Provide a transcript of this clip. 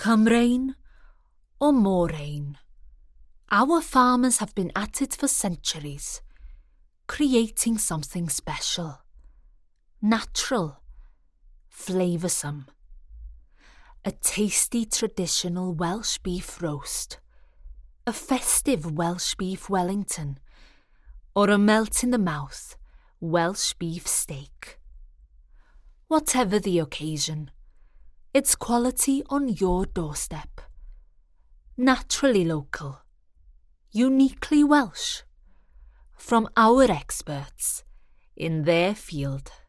Come rain or more rain, our farmers have been at it for centuries, creating something special, natural, flavoursome. A tasty traditional Welsh beef roast, a festive Welsh beef Wellington, or a melt-in-the-mouth Welsh beef steak. Whatever the occasion, it's quality on your doorstep. Naturally local, uniquely Welsh, from our experts in their field.